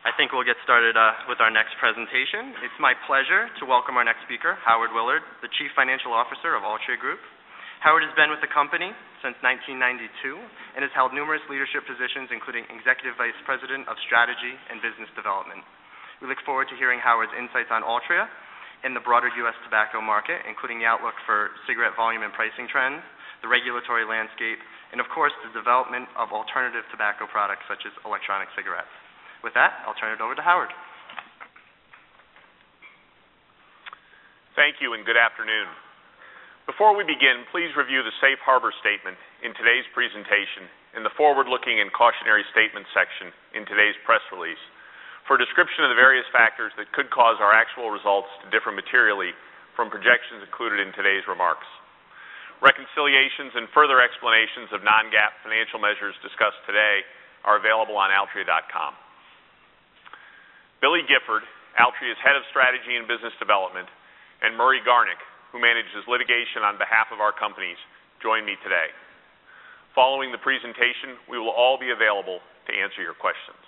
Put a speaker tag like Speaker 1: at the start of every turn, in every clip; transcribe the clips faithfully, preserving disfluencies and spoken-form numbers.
Speaker 1: I think we'll get started uh, with our next presentation. It's my pleasure to welcome our next speaker, Howard Willard, the Chief Financial Officer of Altria Group. Howard has been with the company since nineteen ninety-two and has held numerous leadership positions, including Executive Vice President of Strategy and Business Development. We look forward to hearing Howard's insights on Altria and the broader U S tobacco market, including the outlook for cigarette volume and pricing trends, the regulatory landscape, and of course the development of alternative tobacco products such as electronic cigarettes. With that, I'll turn it over to Howard.
Speaker 2: Thank you and good afternoon. Before we begin, please review the Safe Harbor statement in today's presentation in the forward-looking and cautionary statement section in today's press release for a description of the various factors that could cause our actual results to differ materially from projections included in today's remarks. Reconciliations and further explanations of non-GAAP financial measures discussed today are available on altria dot com. Billy Gifford, Altria's Head of Strategy and Business Development, and Murray Garnick, who manages litigation on behalf of our companies, join me today. Following the presentation, we will all be available to answer your questions.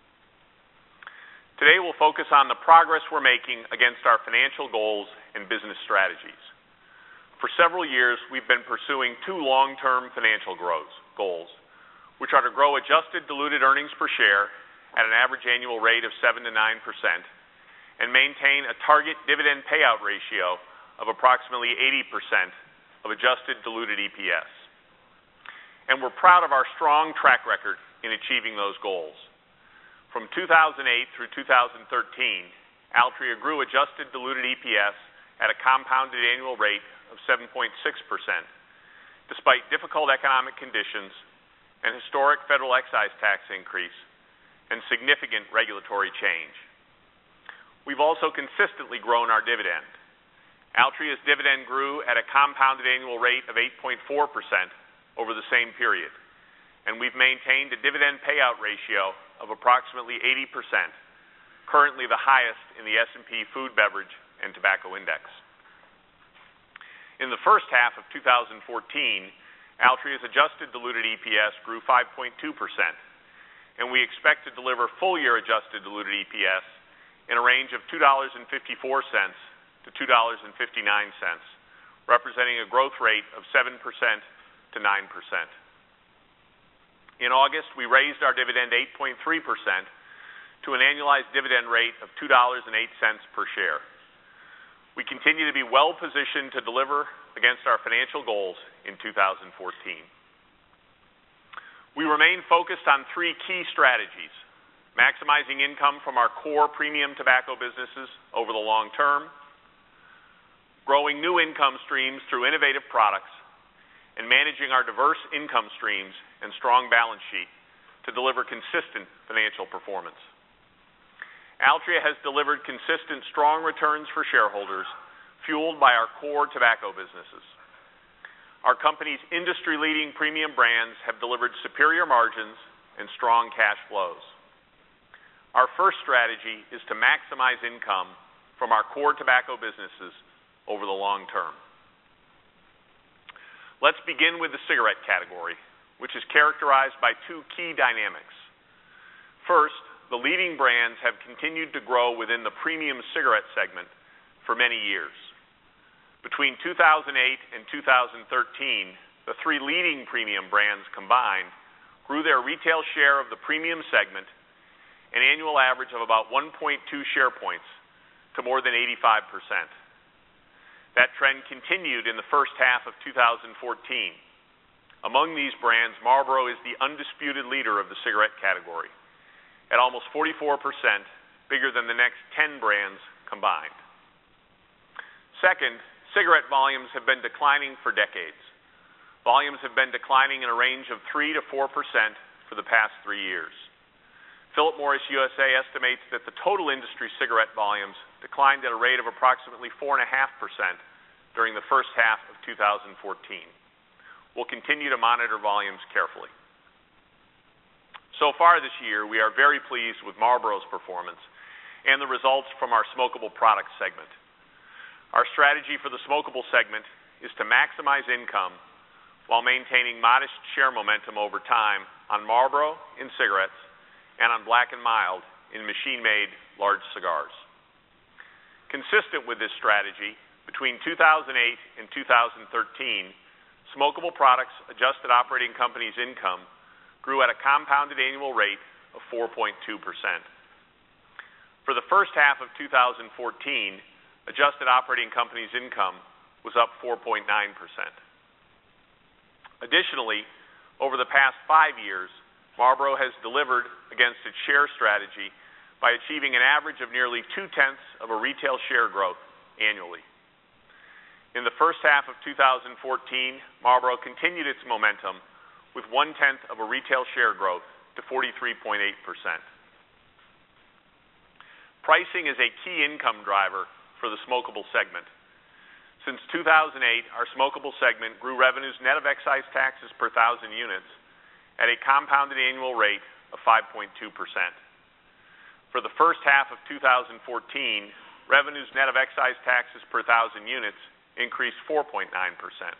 Speaker 2: Today we'll focus on the progress we're making against our financial goals and business strategies. For several years, we've been pursuing two long-term financial growth goals, which are to grow adjusted diluted earnings per share at an average annual rate of seven to nine percent and maintain a target dividend payout ratio of approximately eighty percent of adjusted diluted E P S. And we're proud of our strong track record in achieving those goals. From two thousand eight through two thousand thirteen, Altria grew adjusted diluted E P S at a compounded annual rate of seven point six percent, despite difficult economic conditions, an historic federal excise tax increase, and significant regulatory change. We've also consistently grown our dividend. Altria's dividend grew at a compounded annual rate of eight point four percent over the same period, and we've maintained a dividend payout ratio of approximately eighty percent, currently the highest in the S and P Food, Beverage, and Tobacco Index. In the first half of two thousand fourteen, Altria's adjusted diluted E P S grew five point two percent, and we expect to deliver full-year adjusted diluted E P S in a range of two dollars and fifty-four cents to two dollars and fifty-nine cents, representing a growth rate of seven percent to nine percent. In August, we raised our dividend eight point three percent to an annualized dividend rate of two dollars and eight cents per share. We continue to be well-positioned to deliver against our financial goals in two thousand fourteen. We remain focused on three key strategies: maximizing income from our core premium tobacco businesses over the long term, growing new income streams through innovative products, and managing our diverse income streams and strong balance sheet to deliver consistent financial performance. Altria has delivered consistent, strong returns for shareholders, fueled by our core tobacco businesses. Our company's industry-leading premium brands have delivered superior margins and strong cash flows. Our first strategy is to maximize income from our core tobacco businesses over the long term. Let's begin with the cigarette category, which is characterized by two key dynamics. First, the leading brands have continued to grow within the premium cigarette segment for many years. Between two thousand eight and two thousand thirteen, the three leading premium brands combined grew their retail share of the premium segment an annual average of about one point two share points to more than eighty-five percent. That trend continued in the first half of two thousand fourteen. Among these brands, Marlboro is the undisputed leader of the cigarette category, at almost forty-four percent, bigger than the next ten brands combined. Second, cigarette volumes have been declining for decades. Volumes have been declining in a range of three to four percent for the past three years. Philip Morris U S A estimates that the total industry cigarette volumes declined at a rate of approximately four point five percent during the first half of two thousand fourteen. We'll continue to monitor volumes carefully. So far this year, we are very pleased with Marlboro's performance and the results from our smokable products segment. Our strategy for the smokable segment is to maximize income while maintaining modest share momentum over time on Marlboro in cigarettes and on Black and Mild in machine-made large cigars. Consistent with this strategy, between two thousand eight and two thousand thirteen, smokable products adjusted operating companies' income grew at a compounded annual rate of four point two percent. For the first half of two thousand fourteen, adjusted operating companies' income was up four point nine percent. Additionally, over the past five years, Marlboro has delivered against its share strategy by achieving an average of nearly two-tenths of a retail share growth annually. In the first half of two thousand fourteen, Marlboro continued its momentum with one-tenth of a retail share growth to forty-three point eight percent. Pricing is a key income driver for the smokable segment. Since two thousand eight, our smokable segment grew revenues net of excise taxes per thousand units at a compounded annual rate of five point two percent. For the first half of two thousand fourteen, revenues net of excise taxes per thousand units increased four point nine percent.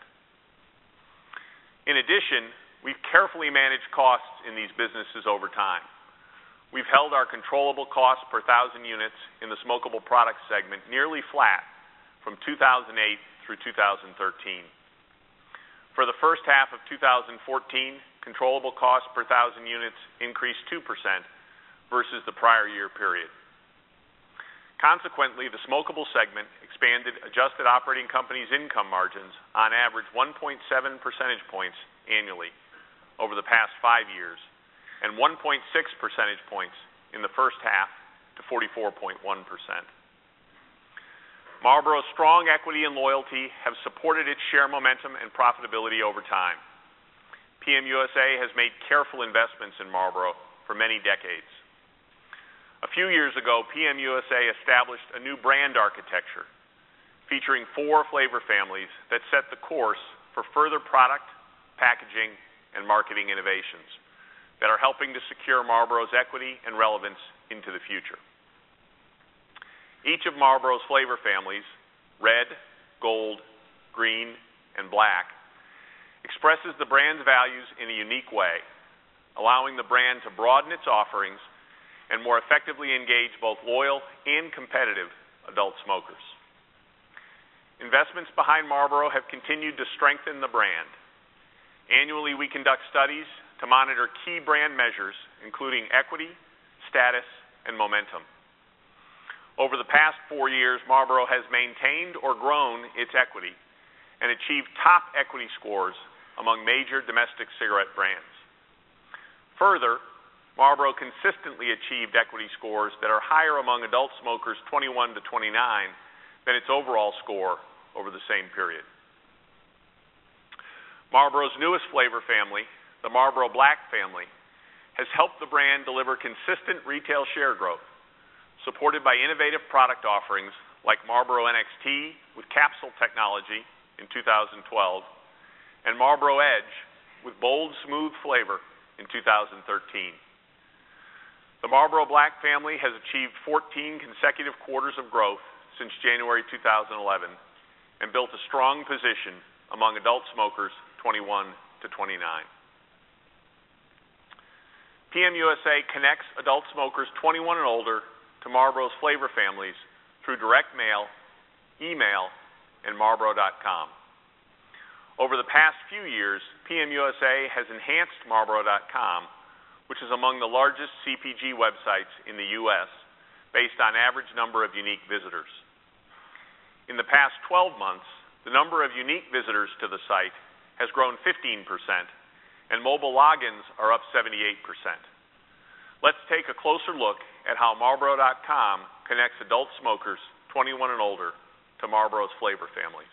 Speaker 2: In addition, we've carefully managed costs in these businesses over time. We've held our controllable costs per thousand units in the smokable products segment nearly flat from two thousand eight through two thousand thirteen. For the first half of two thousand fourteen, controllable costs per thousand units increased two percent versus the prior year period. Consequently, the smokable segment expanded adjusted operating companies' income margins on average one point seven percentage points annually over the past five years and one point six percentage points in the first half to forty-four point one percent. Marlboro's strong equity and loyalty have supported its share momentum and profitability over time. P M U S A has made careful investments in Marlboro for many decades. A few years ago, P M U S A established a new brand architecture featuring four flavor families that set the course for further product, packaging, and marketing innovations that are helping to secure Marlboro's equity and relevance into the future. Each of Marlboro's flavor families, red, gold, green, and black, expresses the brand's values in a unique way, allowing the brand to broaden its offerings and more effectively engage both loyal and competitive adult smokers. Investments behind Marlboro have continued to strengthen the brand. Annually, we conduct studies to monitor key brand measures, including equity, status, and momentum. Over the past four years, Marlboro has maintained or grown its equity and achieved top equity scores among major domestic cigarette brands. Further, Marlboro consistently achieved equity scores that are higher among adult smokers twenty-one to twenty-nine than its overall score over the same period. Marlboro's newest flavor family, the Marlboro Black family, has helped the brand deliver consistent retail share growth, supported by innovative product offerings like Marlboro N X T with capsule technology in two thousand twelve and Marlboro Edge with bold, smooth flavor in two thousand thirteen. The Marlboro Black family has achieved fourteen consecutive quarters of growth since January two thousand eleven and built a strong position among adult smokers twenty-one to twenty-nine. P M U S A connects adult smokers twenty-one and older to Marlboro's flavor families through direct mail, email, and Marlboro dot com. Over the past few years, P M U S A has enhanced Marlboro dot com, which is among the largest C P G websites in the U S based on average number of unique visitors. In the past twelve months, the number of unique visitors to the site has grown fifteen percent, and mobile logins are up seventy-eight percent. Let's take a closer look at how Marlboro dot com connects adult smokers twenty-one and older to Marlboro's flavor families.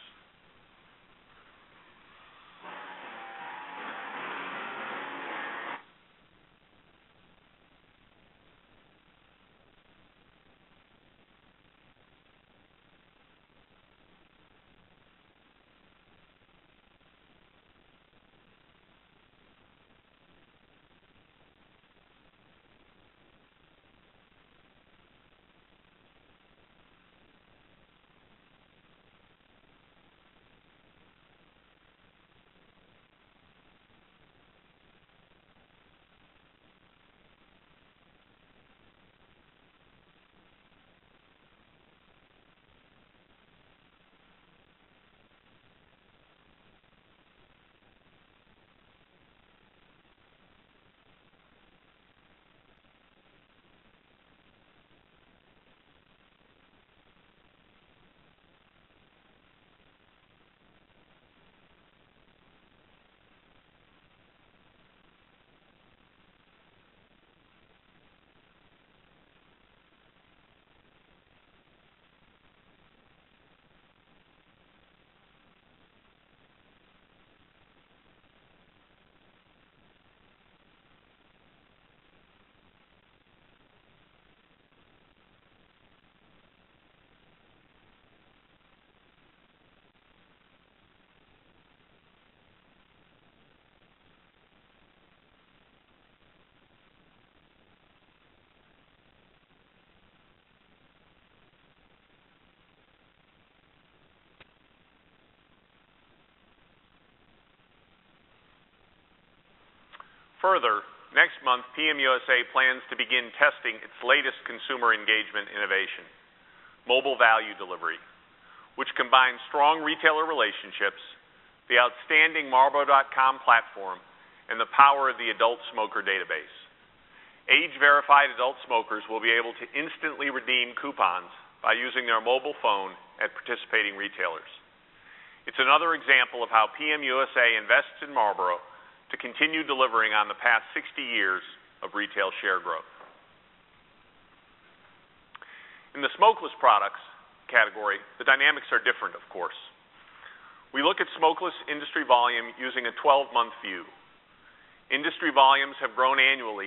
Speaker 2: Further, next month, P M U S A plans to begin testing its latest consumer engagement innovation, mobile value delivery, which combines strong retailer relationships, the outstanding Marlboro dot com platform, and the power of the adult smoker database. Age-verified adult smokers will be able to instantly redeem coupons by using their mobile phone at participating retailers. It's another example of how P M U S A invests in Marlboro to continue delivering on the past sixty years of retail share growth. In the smokeless products category, the dynamics are different, of course. We look at smokeless industry volume using a twelve-month view. Industry volumes have grown annually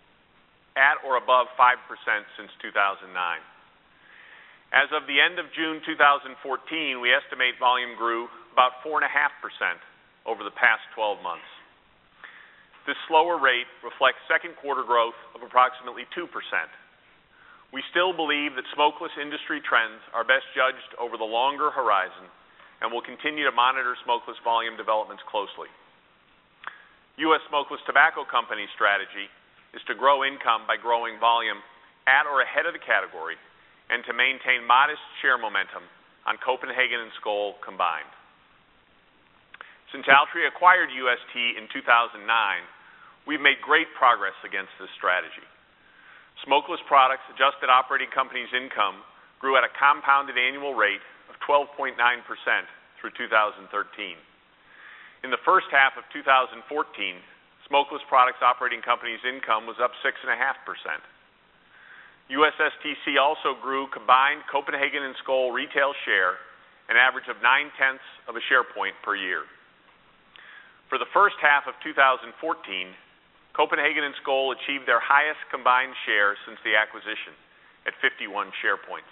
Speaker 2: at or above five percent since two thousand nine. As of the end of June two thousand fourteen, we estimate volume grew about four point five percent over the past twelve months. This slower rate reflects second quarter growth of approximately two percent. We still believe that smokeless industry trends are best judged over the longer horizon and will continue to monitor smokeless volume developments closely. U S Smokeless Tobacco Company's strategy is to grow income by growing volume at or ahead of the category and to maintain modest share momentum on Copenhagen and Skoal combined. Since Altria acquired U S T in two thousand nine, we've made great progress against this strategy. Smokeless products adjusted operating companies' income grew at a compounded annual rate of twelve point nine percent through two thousand thirteen. In the first half of two thousand fourteen, smokeless products operating companies' income was up six point five percent. U S S T C also grew combined Copenhagen and Skoal retail share an average of nine-tenths of a share point per year. For the first half of two thousand fourteen, Copenhagen and Skoal achieved their highest combined share since the acquisition at fifty-one share points.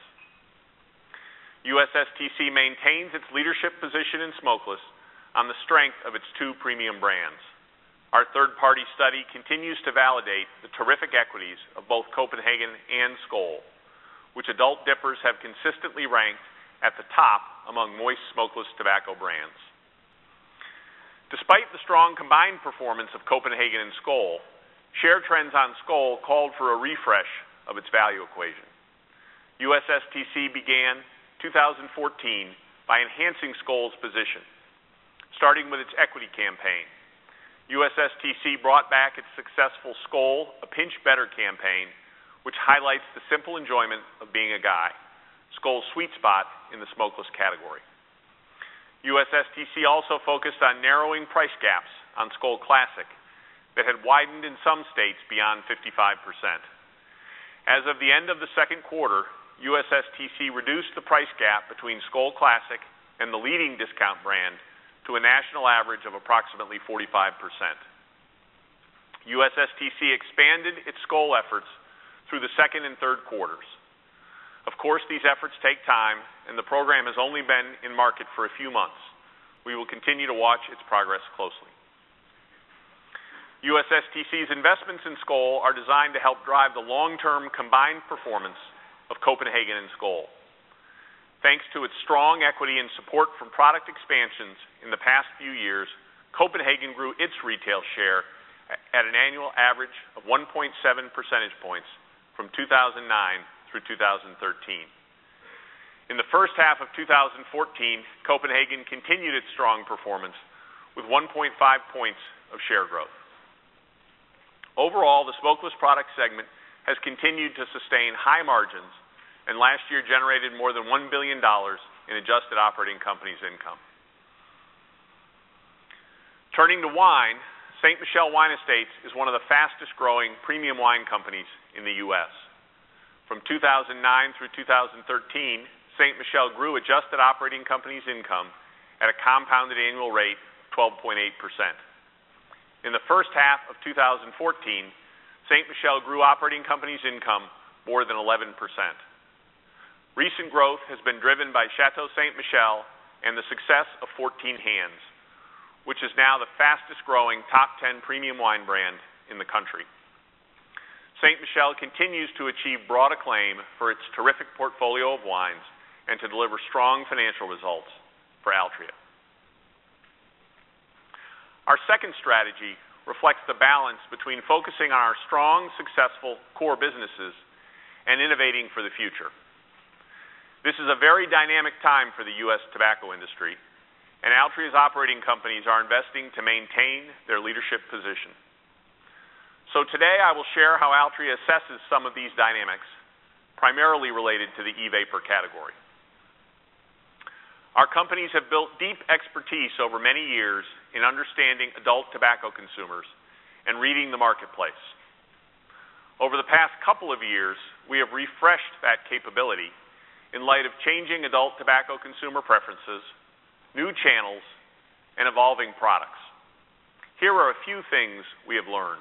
Speaker 2: U S S T C maintains its leadership position in smokeless on the strength of its two premium brands. Our third-party study continues to validate the terrific equities of both Copenhagen and Skoal, which adult dippers have consistently ranked at the top among moist smokeless tobacco brands. Despite the strong combined performance of Copenhagen and Skoal, share trends on Skoal called for a refresh of its value equation. U S S T C began two thousand fourteen by enhancing Skoal's position, starting with its equity campaign. U S S T C brought back its successful Skoal A Pinch Better campaign, which highlights the simple enjoyment of being a guy, Skoal's sweet spot in the smokeless category. U S S T C also focused on narrowing price gaps on Skoal Classic that had widened in some states beyond fifty-five percent. As of the end of the second quarter, U S S T C reduced the price gap between Skoal Classic and the leading discount brand to a national average of approximately forty-five percent. U S S T C expanded its Skoal efforts through the second and third quarters. Of course, these efforts take time, and the program has only been in market for a few months. We will continue to watch its progress closely. U S S T C's investments in Skoal are designed to help drive the long-term combined performance of Copenhagen and Skoal. Thanks to its strong equity and support from product expansions in the past few years, Copenhagen grew its retail share at an annual average of one point seven percentage points from two thousand nine through two thousand thirteen. In the first half of two thousand fourteen, Copenhagen continued its strong performance with one point five points of share growth. Overall, the smokeless product segment has continued to sustain high margins, and last year generated more than one billion dollars in adjusted operating companies' income. Turning to wine, Saint Michelle Wine Estates is one of the fastest-growing premium wine companies in the U S From two thousand nine through two thousand thirteen, Saint Michelle grew adjusted operating companies' income at a compounded annual rate of twelve point eight percent. In the first half of two thousand fourteen, Saint Michelle grew operating companies' income more than eleven percent. Recent growth has been driven by Chateau Saint Michelle and the success of fourteen Hands, which is now the fastest-growing top ten premium wine brand in the country. Saint Michelle continues to achieve broad acclaim for its terrific portfolio of wines and to deliver strong financial results for Altria. Our second strategy reflects the balance between focusing on our strong, successful core businesses and innovating for the future. This is a very dynamic time for the U S tobacco industry, and Altria's operating companies are investing to maintain their leadership position. So today I will share how Altria assesses some of these dynamics, primarily related to the e-vapor category. Our companies have built deep expertise over many years in understanding adult tobacco consumers and reading the marketplace. Over the past couple of years, we have refreshed that capability in light of changing adult tobacco consumer preferences, new channels, and evolving products. Here are a few things we have learned.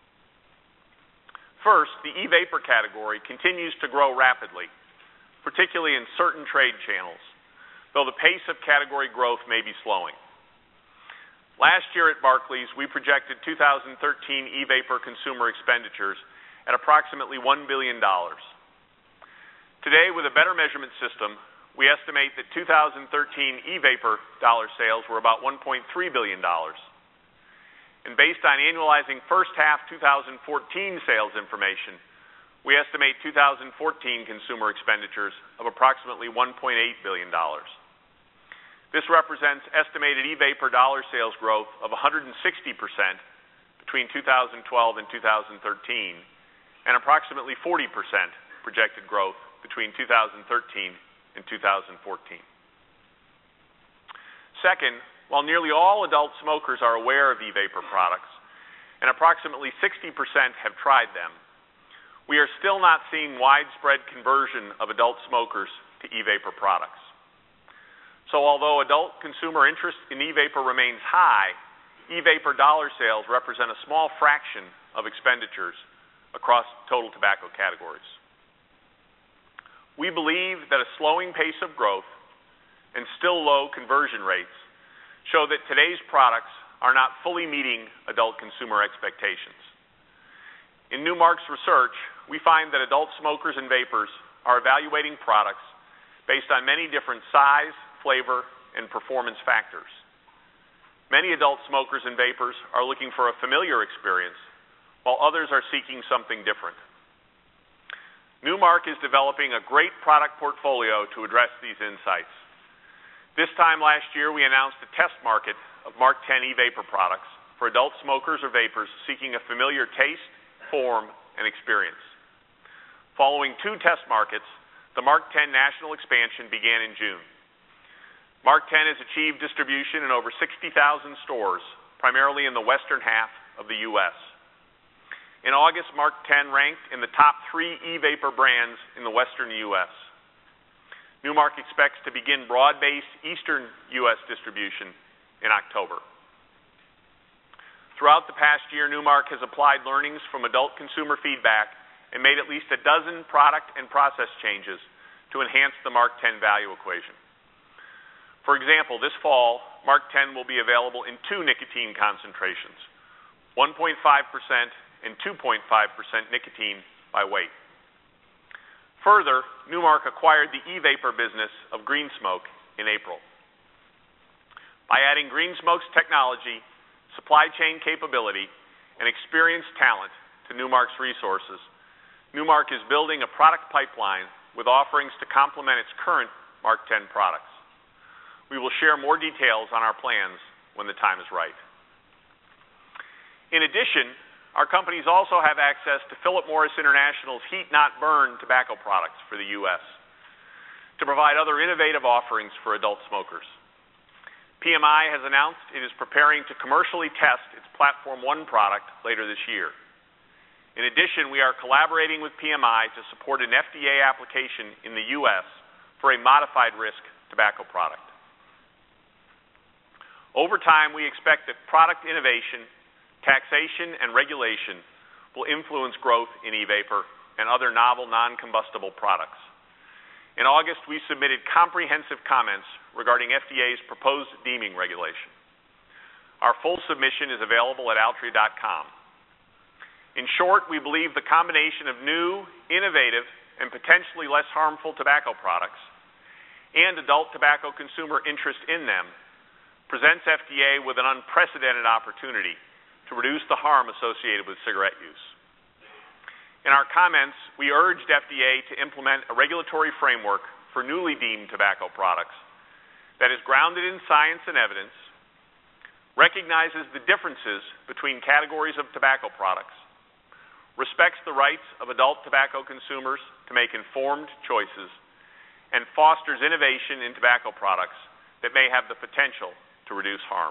Speaker 2: First, the e-vapor category continues to grow rapidly, particularly in certain trade channels, though the pace of category growth may be slowing. Last year at Barclays, we projected two thousand thirteen e-vapor consumer expenditures at approximately one billion dollars. Today, with a better measurement system, we estimate that two thousand thirteen e-vapor dollar sales were about one point three billion dollars. And based on annualizing first half two thousand fourteen sales information, we estimate two thousand fourteen consumer expenditures of approximately one point eight billion dollars. This represents estimated e-vapor dollar sales growth of one hundred sixty percent between two thousand twelve and two thousand thirteen, and approximately forty percent projected growth between two thousand thirteen and two thousand fourteen. Second, while nearly all adult smokers are aware of e-vapor products, and approximately sixty percent have tried them, we are still not seeing widespread conversion of adult smokers to e-vapor products. So although adult consumer interest in e-vapor remains high, e-vapor dollar sales represent a small fraction of expenditures across total tobacco categories. We believe that a slowing pace of growth and still low conversion rates show that today's products are not fully meeting adult consumer expectations. In Newmark's research, we find that adult smokers and vapors are evaluating products based on many different size, flavor, and performance factors. Many adult smokers and vapors are looking for a familiar experience, while others are seeking something different. Newmark is developing a great product portfolio to address these insights. This time last year, we announced a test market of Mark ten e-vapor products for adult smokers or vapors seeking a familiar taste, form, and experience. Following two test markets, the Mark ten national expansion began in June. Mark ten has achieved distribution in over sixty thousand stores, primarily in the western half of the U S In August, Mark ten ranked in the top three e-vapor brands in the western U S Newmark expects to begin broad-based eastern U S distribution in October. Throughout the past year, Newmark has applied learnings from adult consumer feedback and made at least a dozen product and process changes to enhance the Mark ten value equation. For example, this fall, Mark ten will be available in two nicotine concentrations, one point five percent and two point five percent nicotine by weight. Further, Newmark acquired the e-vapor business of Green Smoke in April. By adding Green Smoke's technology, supply chain capability, and experienced talent to Newmark's resources, Newmark is building a product pipeline with offerings to complement its current Mark ten products. We will share more details on our plans when the time is right. In addition, our companies also have access to Philip Morris International's Heat Not Burn tobacco products for the U S to provide other innovative offerings for adult smokers. P M I has announced it is preparing to commercially test its Platform One product later this year. In addition, we are collaborating with P M I to support an F D A application in the U S for a modified risk tobacco product. Over time, we expect that product innovation, taxation, and regulation will influence growth in e-vapor and other novel non-combustible products. In August, we submitted comprehensive comments regarding F D A's proposed deeming regulation. Our full submission is available at altria dot com. In short, we believe the combination of new, innovative, and potentially less harmful tobacco products and adult tobacco consumer interest in them presents F D A with an unprecedented opportunity to reduce the harm associated with cigarette use. In our comments, we urged F D A to implement a regulatory framework for newly deemed tobacco products that is grounded in science and evidence, recognizes the differences between categories of tobacco products, respects the rights of adult tobacco consumers to make informed choices, and fosters innovation in tobacco products that may have the potential to reduce harm.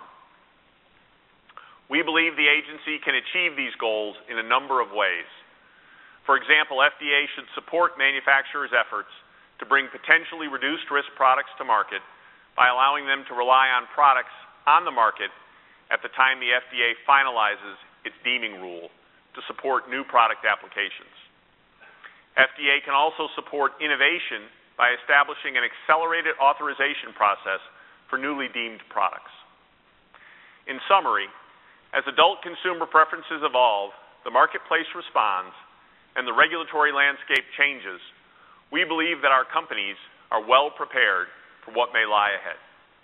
Speaker 2: We believe the agency can achieve these goals in a number of ways. For example, F D A should support manufacturers' efforts to bring potentially reduced risk products to market by allowing them to rely on products on the market at the time the F D A finalizes its deeming rule to support new product applications. F D A can also support innovation by establishing an accelerated authorization process for newly deemed products. In summary, as adult consumer preferences evolve, the marketplace responds, and the regulatory landscape changes, we believe that our companies are well prepared for what may lie ahead.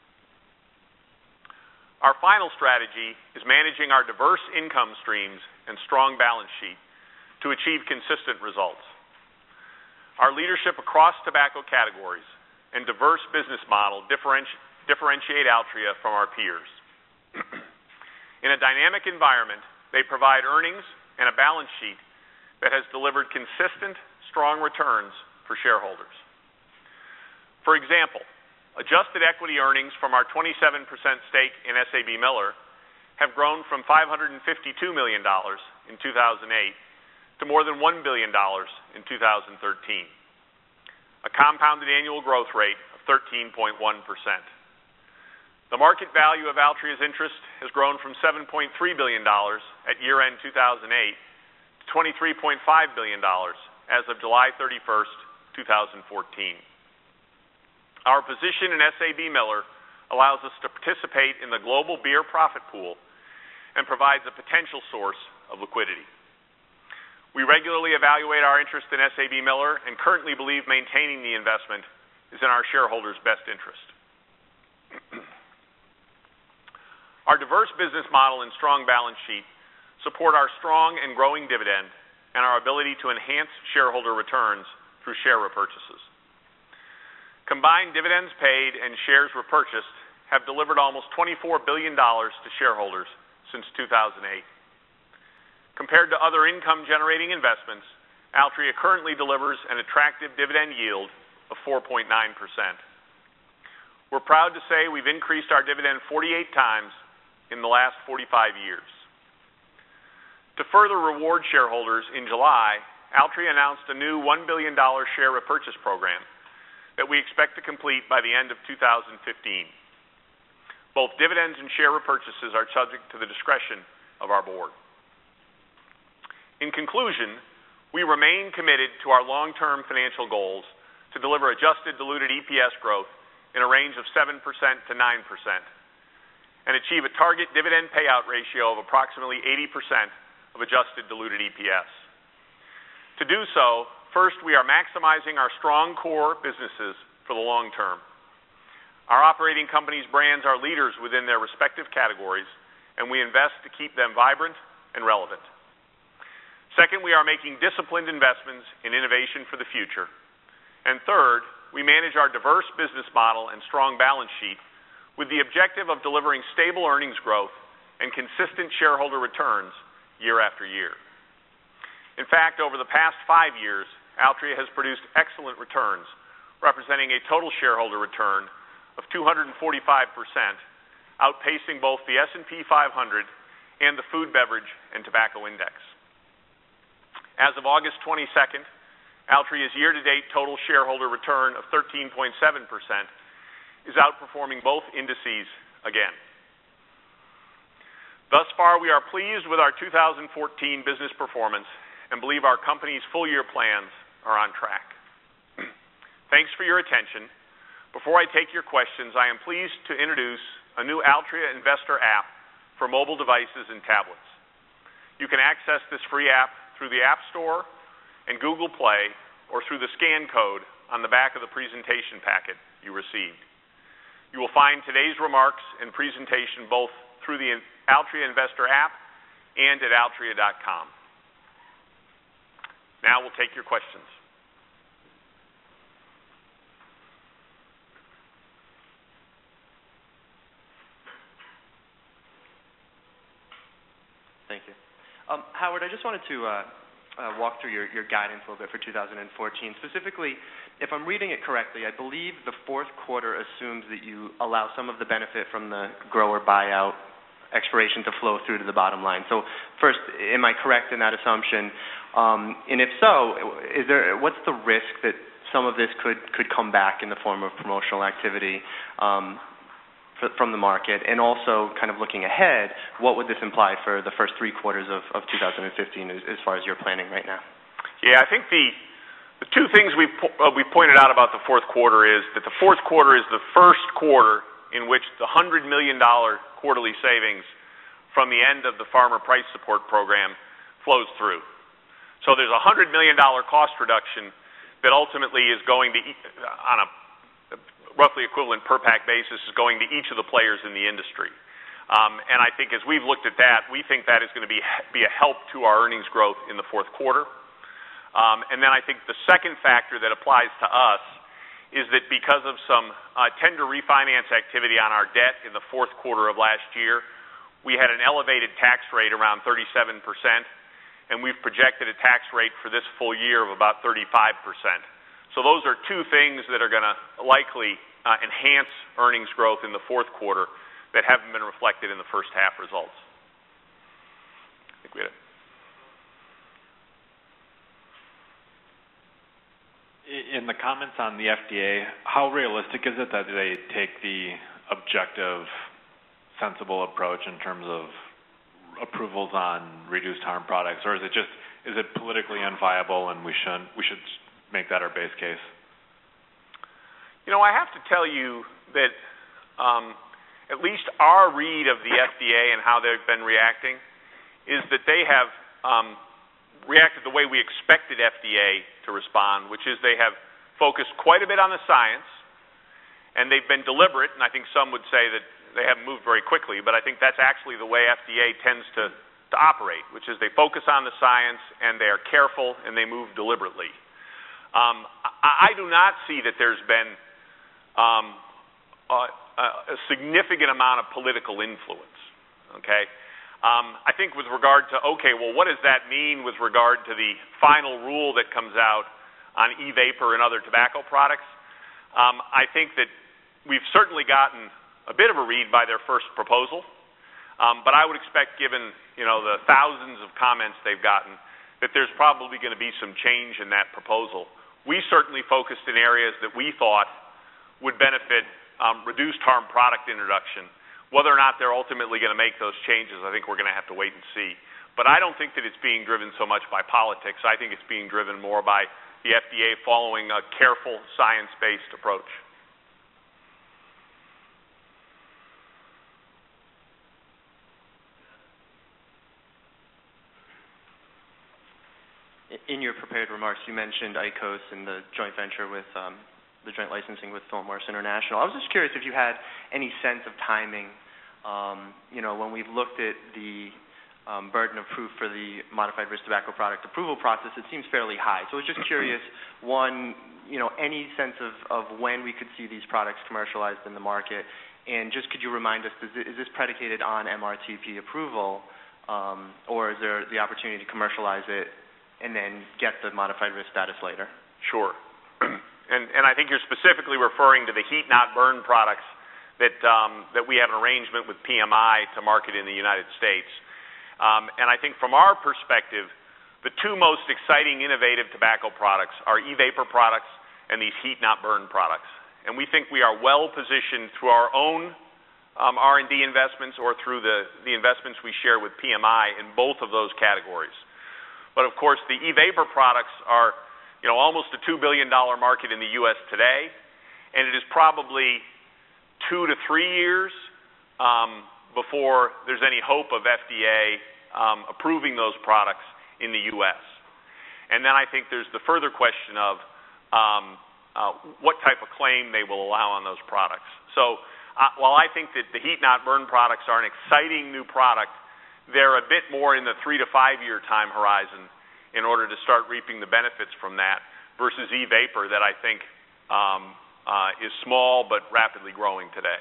Speaker 2: Our final strategy is managing our diverse income streams and strong balance sheet to achieve consistent results. Our leadership across tobacco categories and diverse business model differenti- differentiate Altria from our peers. In a dynamic environment, they provide earnings and a balance sheet that has delivered consistent, strong returns for shareholders. For example, adjusted equity earnings from our twenty-seven percent stake in S A B Miller have grown from five hundred fifty-two million dollars in two thousand eight to more than one billion dollars in two thousand thirteen, a compounded annual growth rate of thirteen point one percent. The market value of Altria's interest has grown from seven point three billion dollars at year-end two thousand eight to twenty-three point five billion dollars as of July thirty-first, two thousand fourteen. Our position in S A B Miller allows us to participate in the global beer profit pool and provides a potential source of liquidity. We regularly evaluate our interest in S A B Miller and currently believe maintaining the investment is in our shareholders' best interest. Our diverse business model and strong balance sheet support our strong and growing dividend and our ability to enhance shareholder returns through share repurchases. Combined dividends paid and shares repurchased have delivered almost twenty-four billion dollars to shareholders since two thousand eight. Compared to other income-generating investments, Altria currently delivers an attractive dividend yield of four point nine percent. We're proud to say we've increased our dividend forty-eight times in the last forty-five years. To further reward shareholders, in July, Altria announced a new one billion dollars share repurchase program that we expect to complete by the end of two thousand fifteen. Both dividends and share repurchases are subject to the discretion of our board. In conclusion, we remain committed to our long-term financial goals to deliver adjusted diluted E P S growth in a range of seven percent to nine percent and achieve a target dividend payout ratio of approximately eighty percent of adjusted diluted E P S. To do so, first, we are maximizing our strong core businesses for the long term. Our operating companies' brands are leaders within their respective categories, and we invest to keep them vibrant and relevant. Second, we are making disciplined investments in innovation for the future. And third, we manage our diverse business model and strong balance sheet with the objective of delivering stable earnings growth and consistent shareholder returns year after year. In fact, over the past five years, Altria has produced excellent returns, representing a total shareholder return of two hundred forty-five percent, outpacing both the S and P five hundred and the Food, Beverage, and Tobacco Index. As of August twenty-second, Altria's year-to-date total shareholder return of thirteen point seven percent is outperforming both indices again. Thus far, we are pleased with our two thousand fourteen business performance and believe our company's full-year plans are on track. Thanks for your attention. Before I take your questions, I am pleased to introduce a new Altria Investor app for mobile devices and tablets. You can access this free app through the App Store and Google Play or through the scan code on the back of the presentation packet you received. You will find today's remarks and presentation both through the Altria Investor app and at altria dot com. Now we'll take your questions.
Speaker 1: Thank you. Um, Howard, I just wanted to uh, uh, walk through your, your guidance a little bit for two thousand fourteen. Specifically, if I'm reading it correctly, I believe the fourth quarter assumes that you allow some of the benefit from the grower buyout expiration to flow through to the bottom line. So first, am I correct in that assumption? Um, and if so, is there, what's the risk that some of this could, could come back in the form of promotional activity um, for, from the market? And also, kind of looking ahead, what would this imply for the first three quarters of, of two thousand fifteen as, as far as you're planning right now?
Speaker 2: Yeah, I think the, the two things we've, po uh, we pointed out about the fourth quarter is that the fourth quarter is the first quarter in which the one hundred million dollar quarterly savings from the end of the farmer price support program flows through. So there's a one hundred million dollar cost reduction that ultimately is going to, on a roughly equivalent per pack basis, is going to each of the players in the industry. Um, and I think as we've looked at that, we think that is going to be, be a help to our earnings growth in the fourth quarter. Um, and then I think the second factor that applies to us is that because of some uh, tender refinance activity on our debt in the fourth quarter of last year, we had an elevated tax rate around thirty-seven percent, and we've projected a tax rate for this full year of about thirty-five percent. So those are two things that are going to likely uh, enhance earnings growth in the fourth quarter that haven't been reflected in the first half results. I think we had it.
Speaker 3: In the comments on the F D A, how realistic is it that they take the objective, sensible approach in terms of approvals on reduced harm products, or is it just, is it politically unviable and we shouldn't, we should make that our base case?
Speaker 2: You know, I have to tell you that um, at least our read of the F D A and how they've been reacting is that they have um, reacted the way we expected F D A to respond, which is they have focused quite a bit on the science, and they've been deliberate, and I think some would say that they haven't moved very quickly, but I think that's actually the way F D A tends to, to operate, which is they focus on the science, and they are careful, and they move deliberately. Um, I, I do not see that there's been um, a, a significant amount of political influence, okay? Um, I think with regard to, okay, well, what does that mean with regard to the final rule that comes out on e-vapor and other tobacco products? Um, I think that we've certainly gotten a bit of a read by their first proposal, um, but I would expect, given you know the thousands of comments they've gotten, that there's probably going to be some change in that proposal. We certainly focused in areas that we thought would benefit um, reduced harm product introduction. Whether or not they're ultimately going to make those changes, I think we're going to have to wait and see. But I don't think that it's being driven so much by politics. I think it's being driven more by the F D A following a careful, science-based approach.
Speaker 1: In your prepared remarks, you mentioned IQOS and the joint venture with um, the joint licensing with Philip Morris International. I was just curious if you had any sense of timing. Um, you know, when we've looked at the um, burden of proof for the modified risk tobacco product approval process, it seems fairly high. So I was just curious, one, you know, any sense of, of when we could see these products commercialized in the market, and just could you remind us, is, it, is this predicated on M R T P approval, um, or is there the opportunity to commercialize it and then get the modified risk status later?
Speaker 2: Sure. and, and I think you're specifically referring to the heat not burn products that, um, that we have an arrangement with P M I to market in the United States. Um, and I think from our perspective, the two most exciting innovative tobacco products are e-vapor products and these heat not burn products. And we think we are well positioned through our own um, R and D investments or through the, the investments we share with P M I in both of those categories. But of course, the e-vapor products are, you know, almost a two billion dollar market in the U S today, and it is probably two to three years um, before there's any hope of F D A um, approving those products in the U S. And then I think there's the further question of um, uh, what type of claim they will allow on those products. So uh, while I think that the heat not burn products are an exciting new product they're a bit more in the three to five year time horizon in order to start reaping the benefits from that versus e-vapor that I think um, uh, is small but rapidly growing today.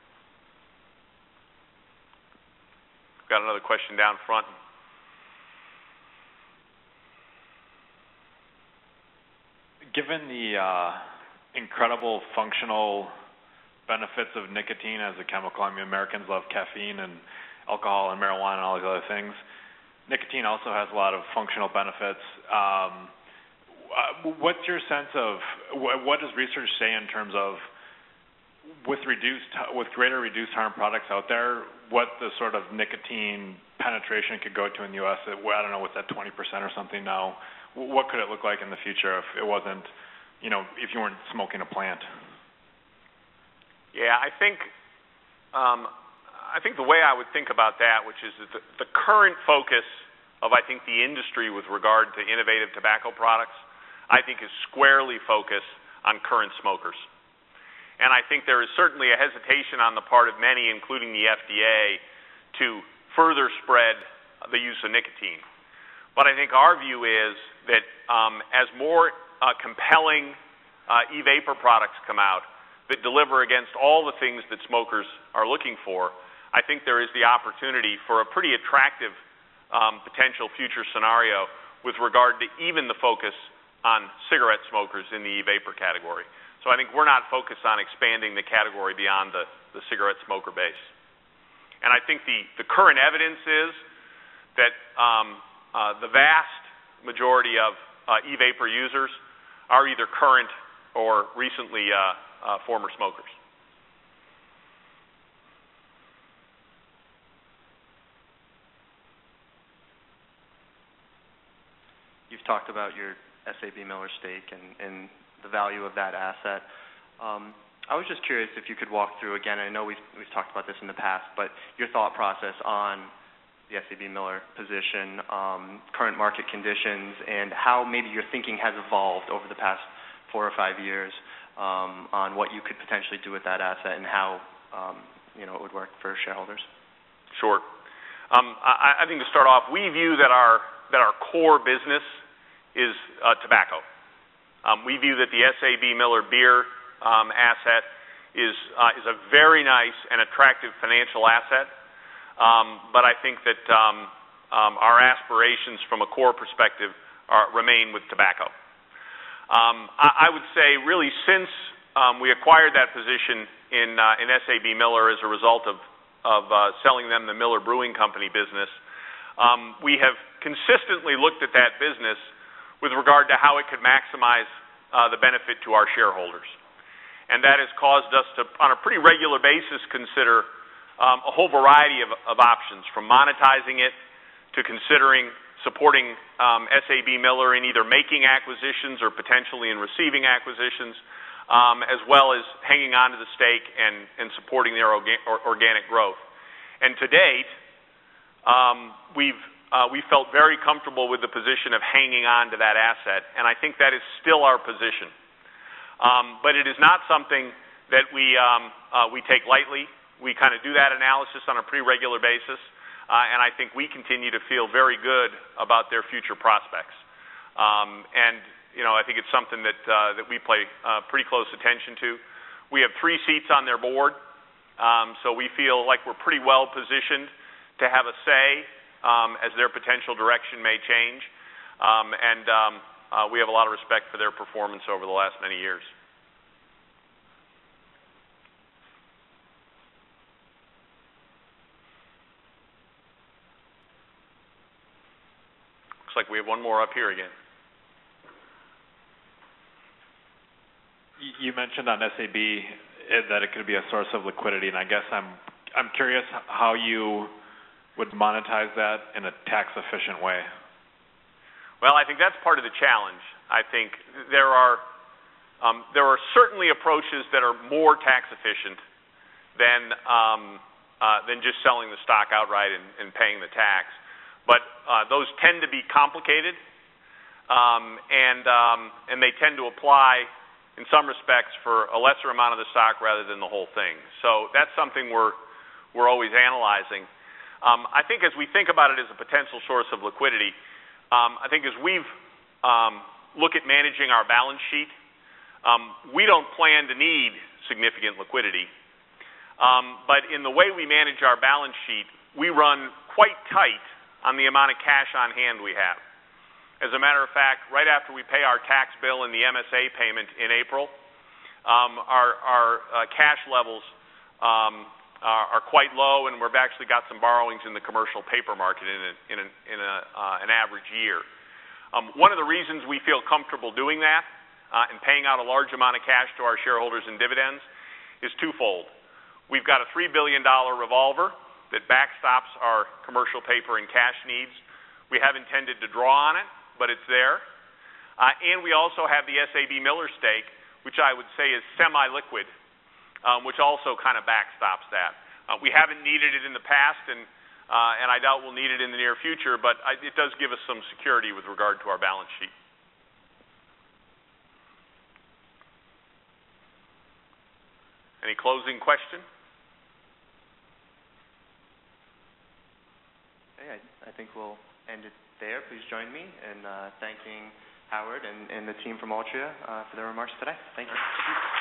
Speaker 2: Got another question down front.
Speaker 3: Given the uh, incredible functional benefits of nicotine as a chemical, I mean, Americans love caffeine and alcohol and marijuana and all these other things. Nicotine also has a lot of functional benefits. Um, what's your sense of, what does research say in terms of, with reduced, with greater reduced harm products out there, what the sort of nicotine penetration could go to in the U S? I don't know, what's that, twenty percent or something now? What could it look like in the future if it wasn't, you know, if you weren't smoking a plant?
Speaker 2: Yeah, I think, um, I think the way I would think about that, which is that the, the current focus of, I think, the industry with regard to innovative tobacco products, I think is squarely focused on current smokers. And I think there is certainly a hesitation on the part of many, including the F D A, to further spread the use of nicotine. But I think our view is that um, as more uh, compelling uh, e-vapor products come out that deliver against all the things that smokers are looking for, I think there is the opportunity for a pretty attractive um, potential future scenario with regard to even the focus on cigarette smokers in the e-vapor category. So I think we're not focused on expanding the category beyond the, the cigarette smoker base. And I think the, the current evidence is that um, uh, the vast majority of uh, e-vapor users are either current or recently uh, uh, former smokers.
Speaker 1: You've talked about your S A B Miller stake and, and the value of that asset. Um, I was just curious if you could walk through again, I know we've, we've talked about this in the past, but your thought process on the S A B Miller position, um, current market conditions, and how maybe your thinking has evolved over the past four or five years um, on what you could potentially do with that asset and how um, you know, it would work for shareholders.
Speaker 2: Sure. Um, I, I think to start off, we view that our, that our core business is uh, tobacco. Um, we view that the S A B Miller beer um, asset is, uh, is a very nice and attractive financial asset, um, but I think that um, um, our aspirations from a core perspective are, remain with tobacco. Um, I, I would say really since um, we acquired that position in, uh, in S A B Miller as a result of, of uh, selling them the Miller Brewing Company business, um, we have consistently looked at that business with regard to how it could maximize uh, the benefit to our shareholders. And that has caused us to, on a pretty regular basis, consider um, a whole variety of, of options, from monetizing it to considering supporting um, S A B Miller in either making acquisitions or potentially in receiving acquisitions, um, as well as hanging on to the stake and, and supporting their orga or organic growth. And to date, um, we've Uh, we felt very comfortable with the position of hanging on to that asset, and I think that is still our position. Um, but it is not something that we, um, uh, we take lightly. We kind of do that analysis on a pretty regular basis, uh, and I think we continue to feel very good about their future prospects. Um, and, you know, I think it's something that, uh, that we pay uh, pretty close attention to. We have three seats on their board, um, so we feel like we're pretty well positioned to have a say Um, as their potential direction may change. Um, and um, uh, we have a lot of respect for their performance over the last many years. Looks like we have one more up here again.
Speaker 3: You mentioned on S A B that it could be a source of liquidity, and I guess I'm, I'm curious how you would monetize that in a tax-efficient way.
Speaker 2: Well, I think that's part of the challenge. I think there are, um, there are certainly approaches that are more tax-efficient than, um, uh, than just selling the stock outright and, and paying the tax. But uh, those tend to be complicated, um, and, um, and they tend to apply, in some respects, for a lesser amount of the stock rather than the whole thing. So that's something we're, we're always analyzing. Um, I think as we think about it as a potential source of liquidity, um, I think as we've um, look at managing our balance sheet, um, we don't plan to need significant liquidity. Um, but in the way we manage our balance sheet, we run quite tight on the amount of cash on hand we have. As a matter of fact, right after we pay our tax bill and the M S A payment in April, um, our, our uh, cash levels um, are, are quite low, and we've actually got some borrowings in the commercial paper market in, a, in, a, in a, uh, an average year. Um, one of the reasons we feel comfortable doing that uh, and paying out a large amount of cash to our shareholders in dividends is twofold. We've got a three billion dollar revolver that backstops our commercial paper and cash needs. We have intended to draw on it, but it's there. Uh, and we also have the S A B Miller stake, which I would say is semi-liquid, um, which also kind of backstops that. Uh, we haven't needed it in the past, and, uh, and I doubt we'll need it in the near future, but I, it does give us some security with regard to our balance sheet. Any closing question?
Speaker 1: Okay, I, I think we'll end it there. Please join me in uh, thanking Howard and, and the team from Altria uh, for their remarks today. Thank you.